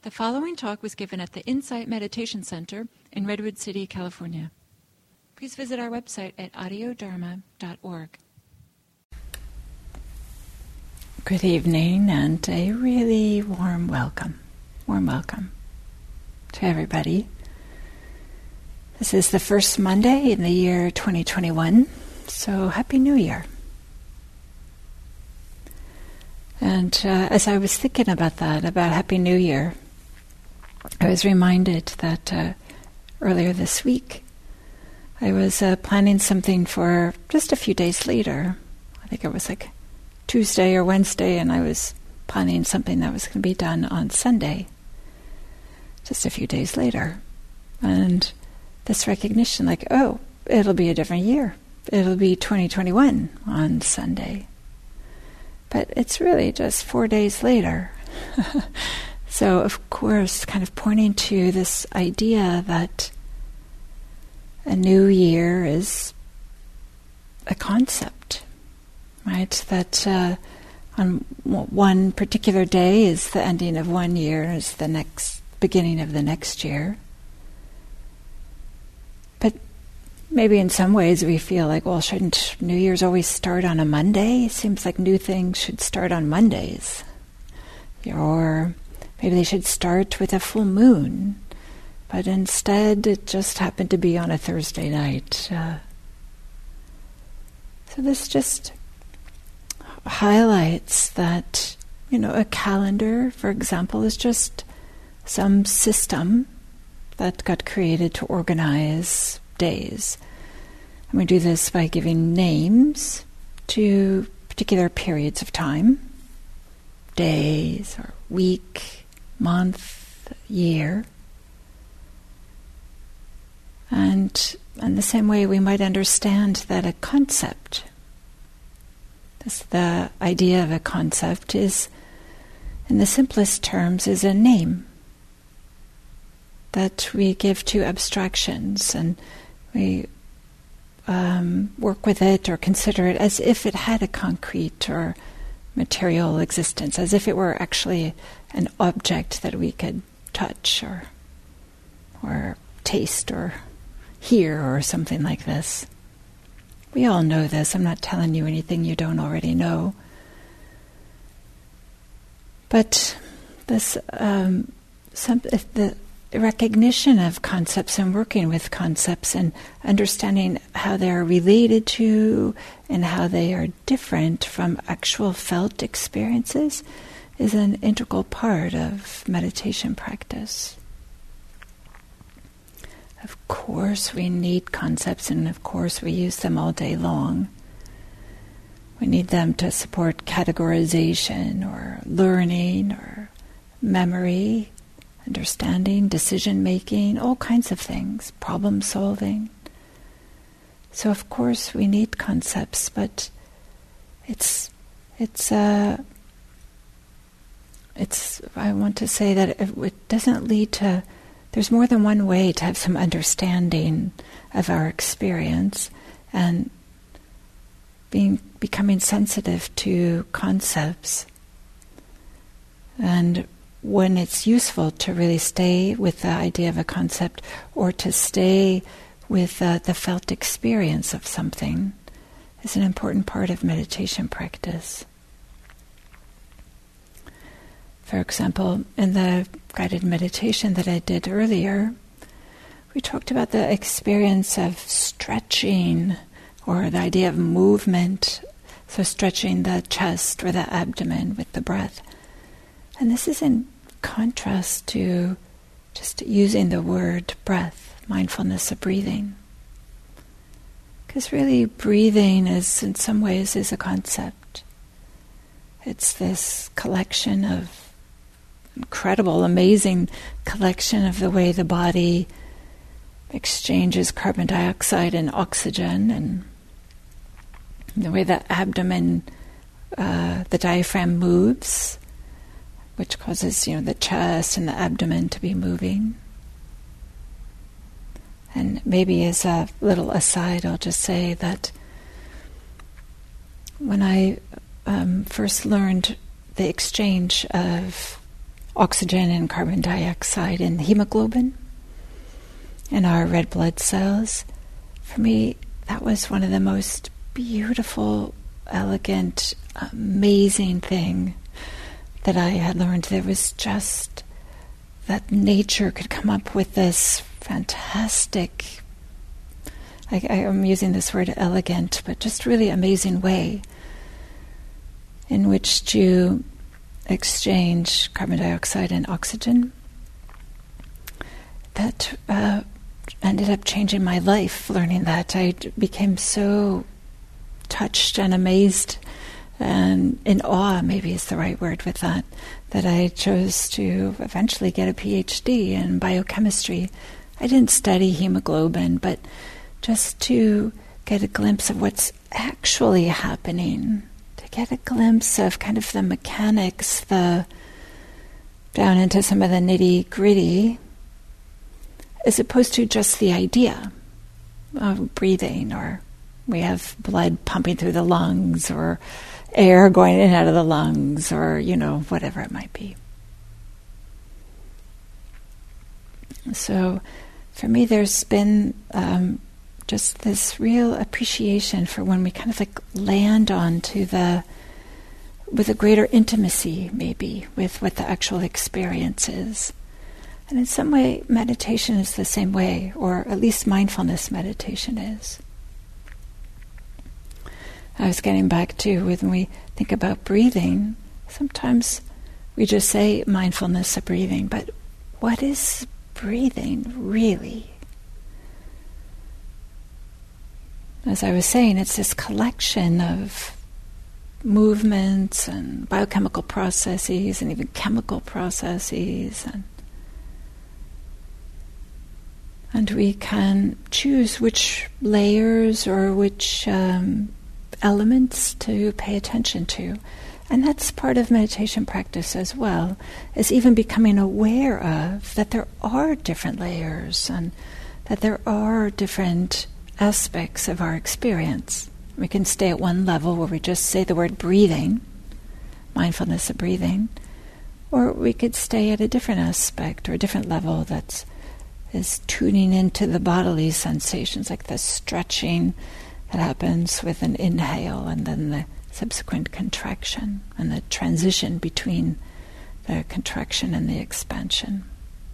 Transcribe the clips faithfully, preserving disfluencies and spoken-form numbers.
The following talk was given at the Insight Meditation Center in Redwood City, California. Please visit our website at audio dharma dot org. Good evening and a really warm welcome. Warm welcome to everybody. This is the first Monday in the year twenty twenty-one, so Happy New Year. And uh, as I was thinking about that, about Happy New Year, I was reminded that uh, earlier this week I was uh, planning something for just a few days later. I think it was like Tuesday or Wednesday, and I was planning something that was going to be done on Sunday, just a few days later. And this recognition, like, oh, it'll be a different year. It'll be twenty twenty-one on Sunday. But it's really just four days later. So, of course, kind of pointing to this idea that a new year is a concept, right? That uh, on one particular day is the ending of one year, is the next beginning of the next year. But maybe in some ways we feel like, well, shouldn't New Year's always start on a Monday? It seems like new things should start on Mondays. Or maybe they should start with a full moon, but instead it just happened to be on a Thursday night. Uh, so this just highlights that, you know, a calendar, for example, is just some system that got created to organize days. And we do this by giving names to particular periods of time, days or week, month, year. And in the same way we might understand that a concept, this, the idea of a concept is, in the simplest terms, is a name that we give to abstractions, and we um, work with it or consider it as if it had a concrete or material existence, as if it were actually an object that we could touch or or taste or hear or something like this. We all know this. I'm not telling you anything you don't already know. But this um, some, the recognition of concepts and working with concepts and understanding how they are related to and how they are different from actual felt experiences is an integral part of meditation practice. Of course we need concepts, and of course we use them all day long. We need them to support categorization or learning or memory, understanding, decision-making, all kinds of things, problem-solving. So of course we need concepts, but it's it's uh, it's. I want to say that it, it doesn't lead to. There's more than one way to have some understanding of our experience, and being becoming sensitive to concepts. And when it's useful to really stay with the idea of a concept, or to stay with uh, the felt experience of something, is an important part of meditation practice. For example, in the guided meditation that I did earlier, we talked about the experience of stretching, or the idea of movement, so stretching the chest or the abdomen with the breath. And this is in contrast to just using the word breath, mindfulness of breathing. Because really breathing is, in some ways, is a concept. It's this collection of incredible, amazing collection of the way the body exchanges carbon dioxide and oxygen, and the way the abdomen, uh, the diaphragm moves, which causes, you know, the chest and the abdomen to be moving. And maybe as a little aside, I'll just say that when I um, first learned the exchange of oxygen and carbon dioxide in hemoglobin in our red blood cells. For me, that was one of the most beautiful, elegant, amazing thing that I had learned. There was just that nature could come up with this fantastic, I, I am using this word elegant, but just really amazing way in which to exchange carbon dioxide and oxygen. That uh, ended up changing my life, learning that. I became so touched and amazed and in awe, maybe is the right word with that, that I chose to eventually get a P H D in biochemistry. I didn't study hemoglobin, but just to get a glimpse of what's actually happening, to get a glimpse of kind of the mechanics, the down into some of the nitty-gritty, as opposed to just the idea of breathing, or we have blood pumping through the lungs, or air going in and out of the lungs, or, you know, whatever it might be. So for me, there's been um, just this real appreciation for when we kind of like land onto the, with a greater intimacy, maybe, with what the actual experience is. And in some way, meditation is the same way, or at least mindfulness meditation is. I was getting back to when we think about breathing, sometimes we just say mindfulness of breathing, but what is breathing really? As I was saying, it's this collection of movements and biochemical processes and even chemical processes, and and we can choose which layers or which um, elements to pay attention to. And that's part of meditation practice as well, is even becoming aware of that there are different layers and that there are different aspects of our experience. We can stay at one level where we just say the word breathing, mindfulness of breathing, or we could stay at a different aspect or a different level that's is tuning into the bodily sensations, like the stretching that happens with an inhale and then the subsequent contraction and the transition between the contraction and the expansion.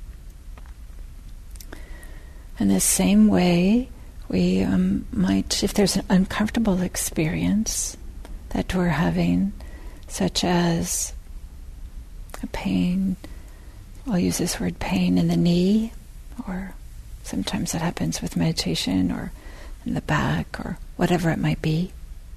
In the same way, we um, might, if there's an uncomfortable experience that we're having, such as a pain, I'll use this word pain in the knee, or sometimes that happens with meditation, or in the back, or whatever it might be.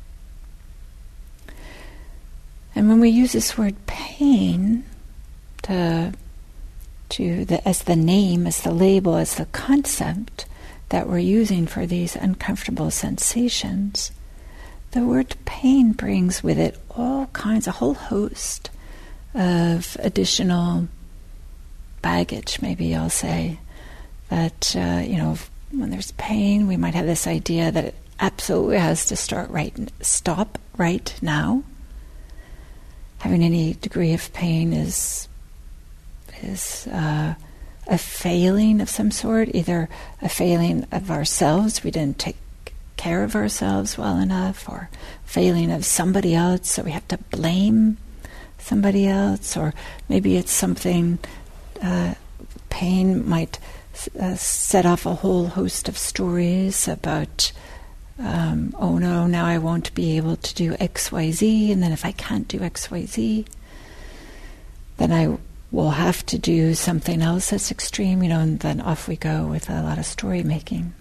And when we use this word pain to, to the, as the name, as the label, as the concept that we're using for these uncomfortable sensations, the word pain brings with it all kinds, a whole host of additional baggage, maybe I'll say. That, uh, you know, when there's pain, we might have this idea that it absolutely has to start right, stop right now. Having any degree of pain is is uh, a failing of some sort, either a failing of ourselves, we didn't take care of ourselves well enough, or failing of somebody else, so we have to blame somebody else, or maybe it's something, uh, pain might Uh, set off a whole host of stories about, um, oh no, now I won't be able to do X Y Z, and then if I can't do X Y Z, then I will have to do something else that's extreme, you know, and then off we go with a lot of story making.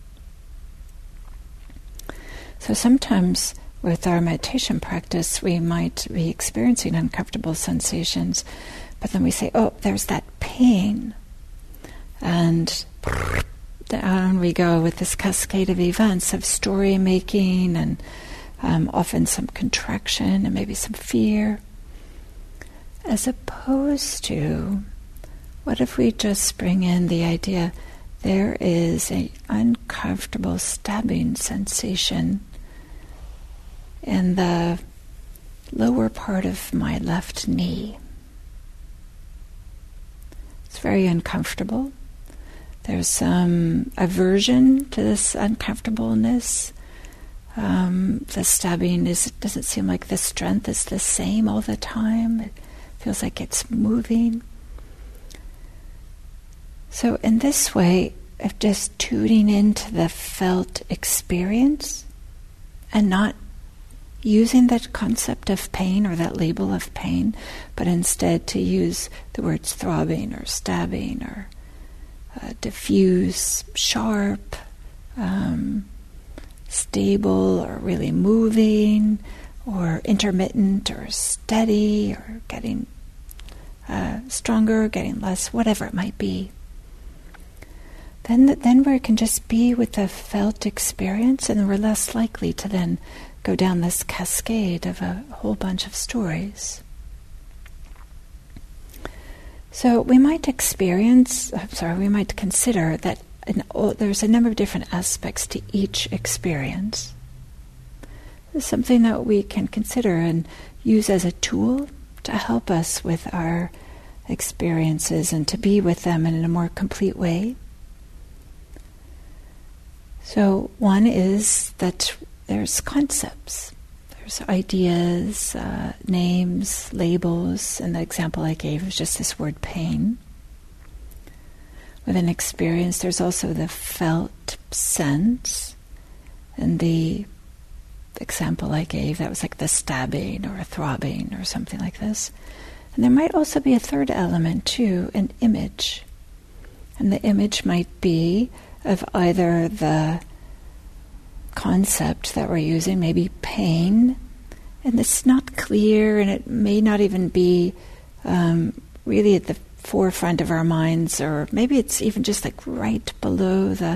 So sometimes with our meditation practice, we might be experiencing uncomfortable sensations, but then we say, oh, there's that pain. And down we go with this cascade of events of story making and um, often some contraction and maybe some fear. As opposed to, what if we just bring in the idea, there is an uncomfortable stabbing sensation in the lower part of my left knee. very uncomfortable. There's some aversion to this uncomfortableness. Um, the stabbing is doesn't seem like the strength is the same all the time. It feels like it's moving. So in this way of just tuning into the felt experience and not using that concept of pain or that label of pain, but instead to use the words throbbing or stabbing or uh, diffuse, sharp, um, stable or really moving or intermittent or steady or getting uh, stronger, getting less, whatever it might be. Then, then we can just be with the felt experience, and we're less likely to then go down this cascade of a whole bunch of stories. So we might experience, I'm sorry, we might consider that an, oh, there's a number of different aspects to each experience. This is something that we can consider and use as a tool to help us with our experiences and to be with them in a more complete way. So one is that there's concepts, there's ideas, uh, names, labels, and the example I gave was just this word pain. With an experience, there's also the felt sense, and the example I gave, that was like the stabbing or a throbbing or something like this. And there might also be a third element too, an image. And the image might be of either the concept that we're using, maybe pain, and it's not clear, and it may not even be um, really at the forefront of our minds, or maybe it's even just like right below the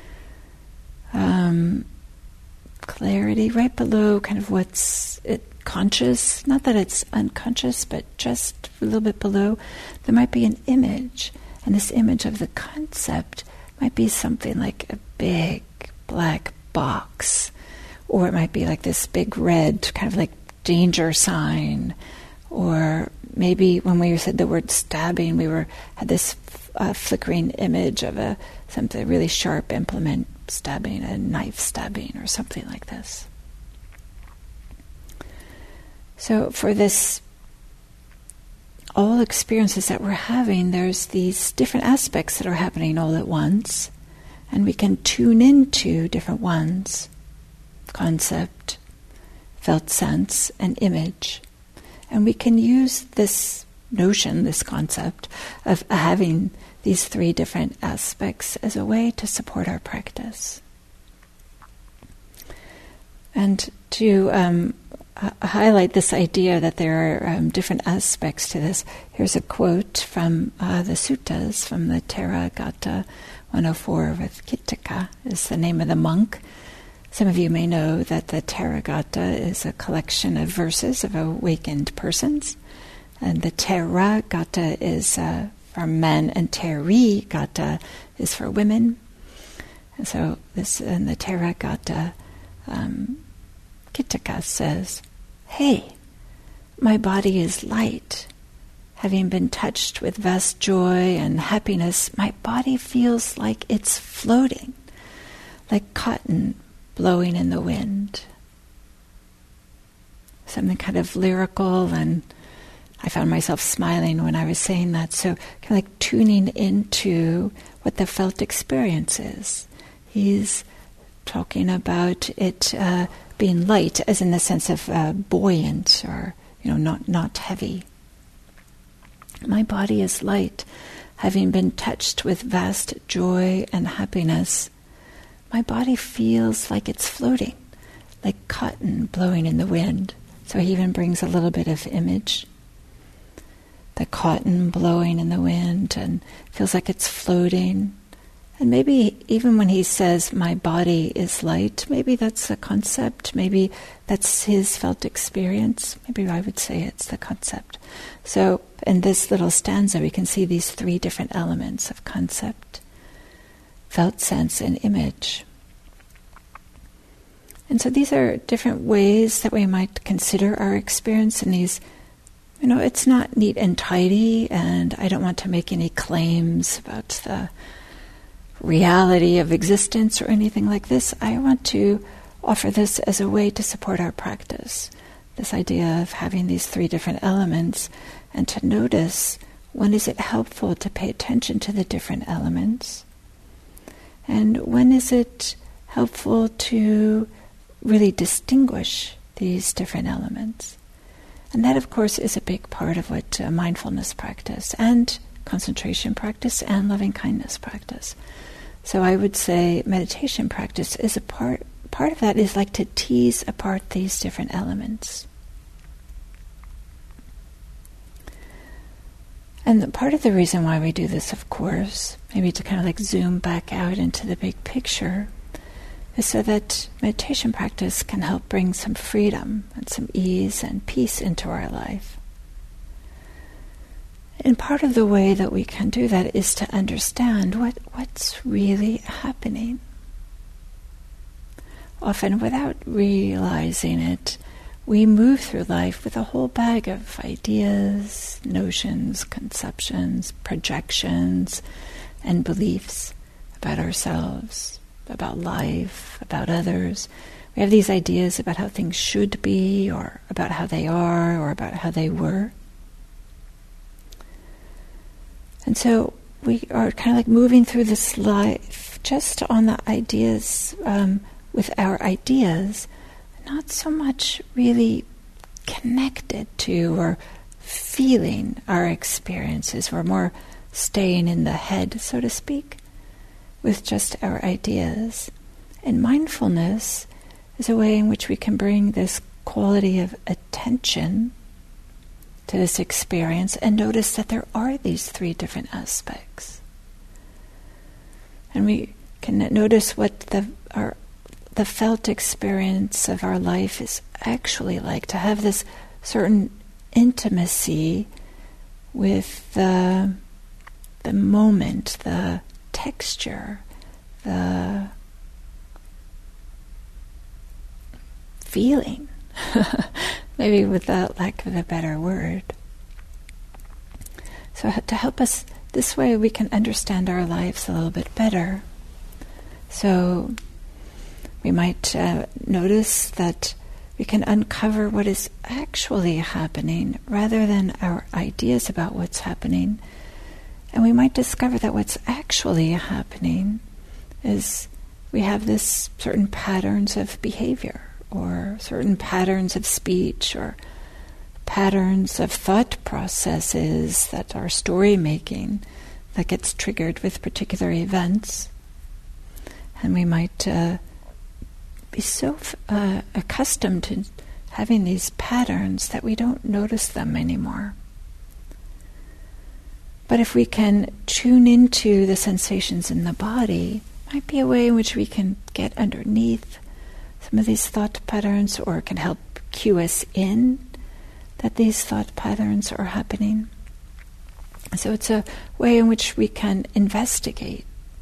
um, clarity, right below kind of what's it conscious, not that it's unconscious, but just a little bit below. There might be an image, and this image of the concept might be something like a big black box, or it might be like this big red kind of like danger sign, or maybe when we said the word stabbing, we were had this uh, flickering image of a something really sharp implement stabbing, a knife stabbing, or something like this. So for this all experiences that we're having, there's these different aspects that are happening all at once, and we can tune into different ones: concept, felt sense, and image. And we can use this notion, this concept of having these three different aspects as a way to support our practice. And to um, h- highlight this idea that there are um, different aspects to this, here's a quote from uh, the suttas, from the Theragatha one oh four with Kittaka is the name of the monk. Some of you may know that the Theragatha is a collection of verses of awakened persons, and the Theragatha is uh, for men, and Therigatha is for women. And so this in the Theragatha, um, Kittaka says, "Hey, my body is light. Having been touched with vast joy and happiness, my body feels like it's floating, like cotton blowing in the wind." Something kind of lyrical, and I found myself smiling when I was saying that. So kind of like tuning into what the felt experience is. He's talking about it uh, being light, as in the sense of uh, buoyant, or you know, not not heavy. My body is light, having been touched with vast joy and happiness. My body feels like it's floating, like cotton blowing in the wind. So he even brings a little bit of image. The cotton blowing in the wind, and feels like it's floating. And maybe even when he says, my body is light, maybe that's the concept, maybe that's his felt experience. Maybe I would say it's the concept. So in this little stanza, we can see these three different elements of concept, felt sense, and image. And so these are different ways that we might consider our experience in these you know, it's not neat and tidy, and I don't want to make any claims about the reality of existence or anything like this. I want to offer this as a way to support our practice. This idea of having these three different elements, and to notice when is it helpful to pay attention to the different elements, and when is it helpful to really distinguish these different elements. And that, of course, is a big part of what uh, mindfulness practice and concentration practice and loving-kindness practice. So I would say meditation practice is a part, part of that is like to tease apart these different elements. And the, part of the reason why we do this, of course, maybe to kind of like zoom back out into the big picture, is so that meditation practice can help bring some freedom and some ease and peace into our life. And part of the way that we can do that is to understand what, what's really happening. Often without realizing it, we move through life with a whole bag of ideas, notions, conceptions, projections, and beliefs about ourselves, about life, about others. We have these ideas about how things should be, or about how they are, or about how they were. And so we are kind of like moving through this life just on the ideas, um, with our ideas, not so much really connected to or feeling our experiences. We're more staying in the head, so to speak, with just our ideas. And mindfulness is a way in which we can bring this quality of attention to this experience and notice that there are these three different aspects. And we can notice what the our the felt experience of our life is actually like, to have this certain intimacy with the the moment, the texture, the feeling, maybe with the lack of a better word. So to help us, this way we can understand our lives a little bit better. So we might uh, notice that we can uncover what is actually happening rather than our ideas about what's happening. And we might discover that what's actually happening is we have this certain patterns of behavior, or certain patterns of speech, or patterns of thought processes that are story making that gets triggered with particular events. And we might uh, be so uh, accustomed to having these patterns that we don't notice them anymore. But if we can tune into the sensations in the body, it might be a way in which we can get underneath some of these thought patterns, or can help cue us in that these thought patterns are happening. So it's a way in which we can investigate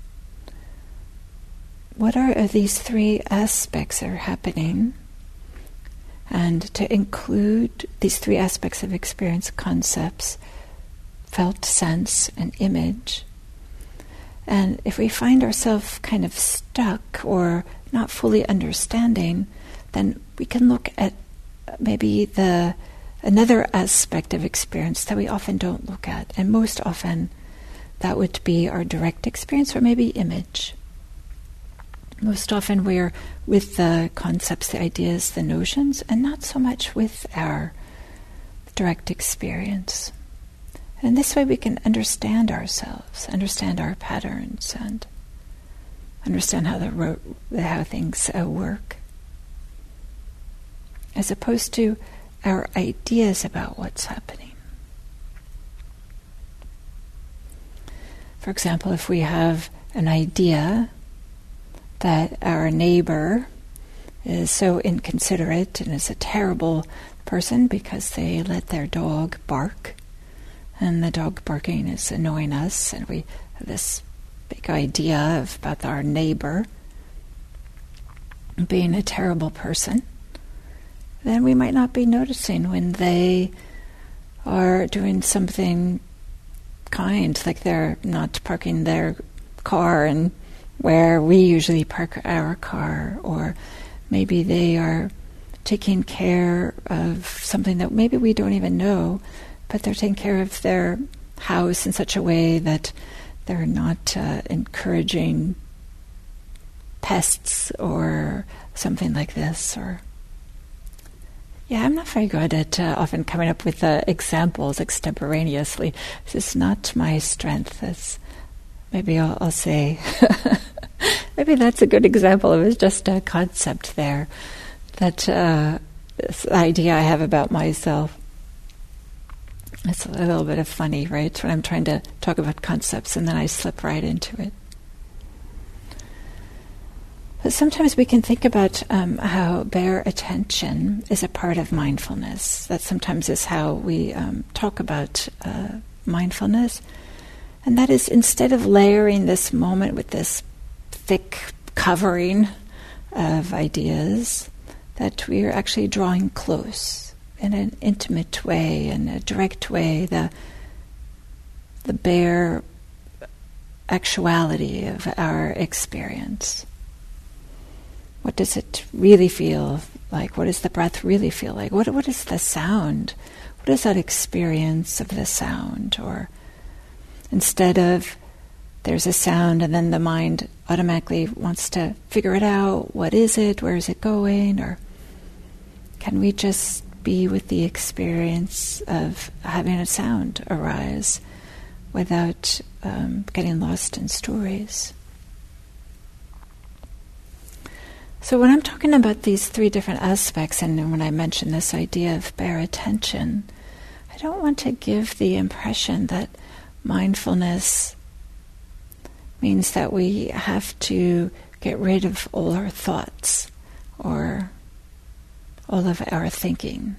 what are these three aspects that are happening, and to include these three aspects of experience: concepts, felt sense, and image. And if we find ourselves kind of stuck or not fully understanding, then we can look at maybe the another aspect of experience that we often don't look at. And most often that would be our direct experience, or maybe image. Most often we're with the concepts, the ideas, the notions, and not so much with our direct experience. And this way we can understand ourselves, understand our patterns, and understand how the ro- how things uh, work, as opposed to our ideas about what's happening. For example, if we have an idea that our neighbor is so inconsiderate and is a terrible person because they let their dog bark, and the dog barking is annoying us, and we have this big idea of about our neighbor being a terrible person, then we might not be noticing when they are doing something kind, like they're not parking their car and where we usually park our car, or maybe they are taking care of something that maybe we don't even know, but they're taking care of their house in such a way that they're not uh, encouraging pests or something like this. Or yeah, I'm not very good at uh, often coming up with uh, examples extemporaneously. This is not my strength. It's, maybe I'll, I'll say, maybe that's a good example of it, just a concept there. That uh, this idea I have about myself. It's a little bit of funny, right? When I'm trying to talk about concepts and then I slip right into it. But sometimes we can think about um, how bare attention is a part of mindfulness. That sometimes is how we um, talk about uh, mindfulness. And that is, instead of layering this moment with this thick covering of ideas, that we are actually drawing close in an intimate way, in a direct way, the the bare actuality of our experience. What does it really feel like? What does the breath really feel like? What what is the sound? What is that experience of the sound? Or instead of there's a sound and then the mind automatically wants to figure it out. What is it? Where is it going? Or can we just be with the experience of having a sound arise without um, getting lost in stories? So when I'm talking about these three different aspects, and when I mention this idea of bare attention, I don't want to give the impression that mindfulness means that we have to get rid of all our thoughts or all of our thinking.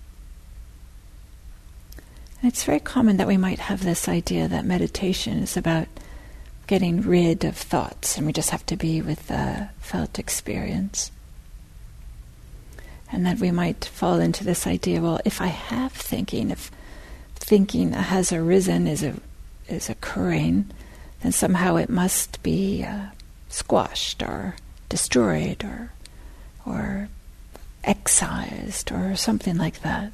And it's very common that we might have this idea that meditation is about getting rid of thoughts, and we just have to be with the felt experience. And that we might fall into this idea, well, if I have thinking, if thinking has arisen, is a, is occurring, then somehow it must be uh, squashed or destroyed or or excised or something like that.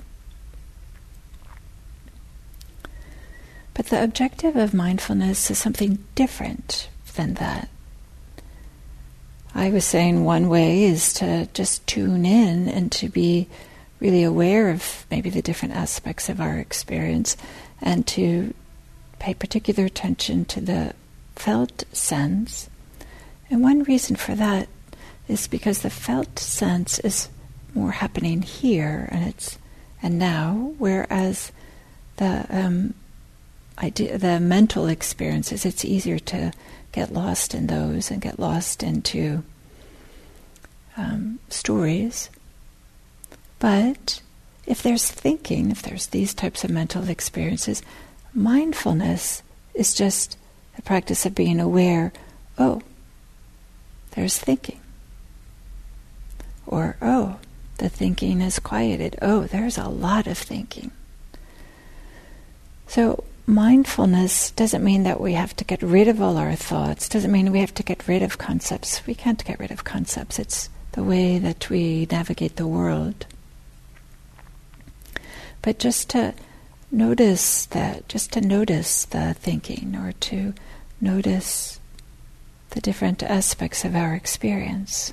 But the objective of mindfulness is something different than that. I was saying one way is to just tune in and to be really aware of maybe the different aspects of our experience and to pay particular attention to the felt sense. And one reason for that is because the felt sense is more happening here and it's and now, whereas the um, idea, the mental experiences, it's easier to get lost in those and get lost into um, stories. But if there's thinking, if there's these types of mental experiences, mindfulness is just the practice of being aware, oh, there's thinking. Or, oh, the thinking is quieted. Oh, there's a lot of thinking. So mindfulness doesn't mean that we have to get rid of all our thoughts, doesn't mean we have to get rid of concepts. We can't get rid of concepts. It's the way that we navigate the world. But just to notice that, just to notice the thinking, or to notice the different aspects of our experience.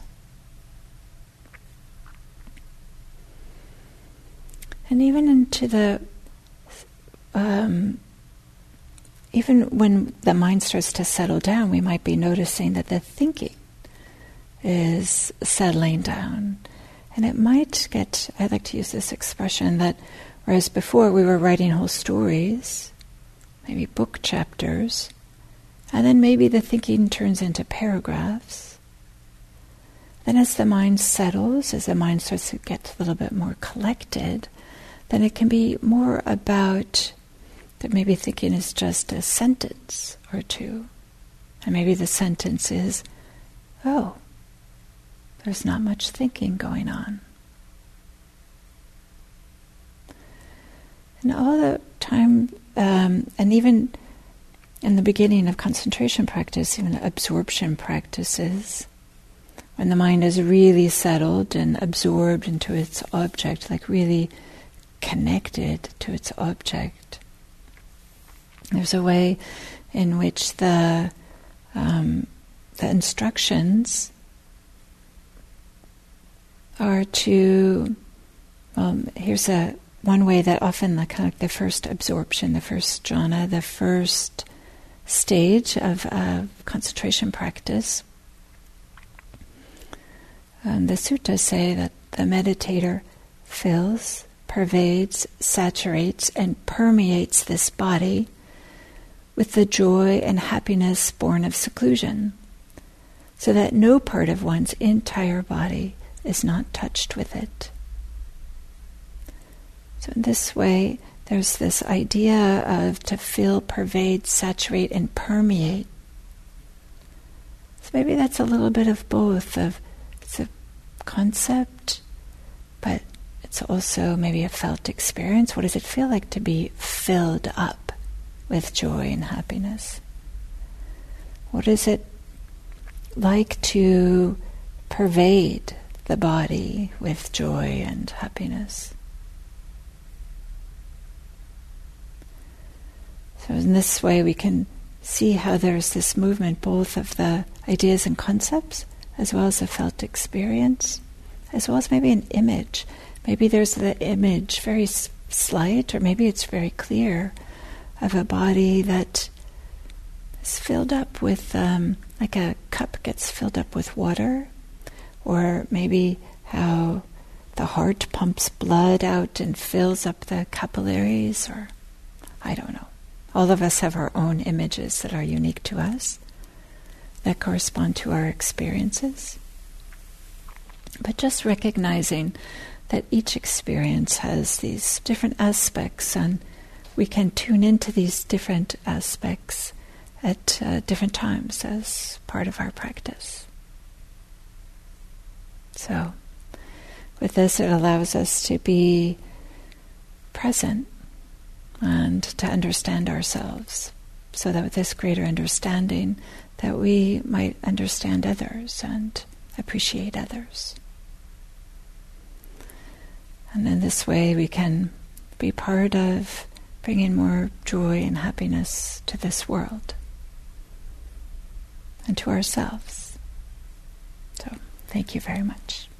And even into the, um, even when the mind starts to settle down, we might be noticing that the thinking is settling down. And it might get, I like to use this expression that whereas before we were writing whole stories, maybe book chapters, and then maybe the thinking turns into paragraphs. Then as the mind settles, as the mind starts to get a little bit more collected, then it can be more about that maybe thinking is just a sentence or two. And maybe the sentence is, oh, there's not much thinking going on. And all the time, um, and even in the beginning of concentration practice, even absorption practices, when the mind is really settled and absorbed into its object, like really connected to its object, there's a way in which the um, the instructions are to, well, here's a one way that often the kind of the first absorption, the first jhana, the first stage of uh, concentration practice. Um, the suttas say that the meditator fills, pervades, saturates, and permeates this body with the joy and happiness born of seclusion, so that no part of one's entire body is not touched with it. So in this way, there's this idea of to fill, pervade, saturate, and permeate. So maybe that's a little bit of both. Of it's a concept, but it's also maybe a felt experience. What does it feel like to be filled up with joy and happiness? What is it like to pervade the body with joy and happiness? So in this way we can see how there's this movement both of the ideas and concepts as well as a felt experience, as well as maybe an image. Maybe there's the image, very s- slight, or maybe it's very clear, of a body that is filled up with, um, like a cup gets filled up with water, or maybe how the heart pumps blood out and fills up the capillaries, or I don't know. All of us have our own images that are unique to us, that correspond to our experiences. But just recognizing that each experience has these different aspects, and we can tune into these different aspects at uh, different times as part of our practice. So, with this, it allows us to be present and to understand ourselves, so that with this greater understanding that we might understand others and appreciate others. And in this way we can be part of bringing more joy and happiness to this world and to ourselves. So thank you very much.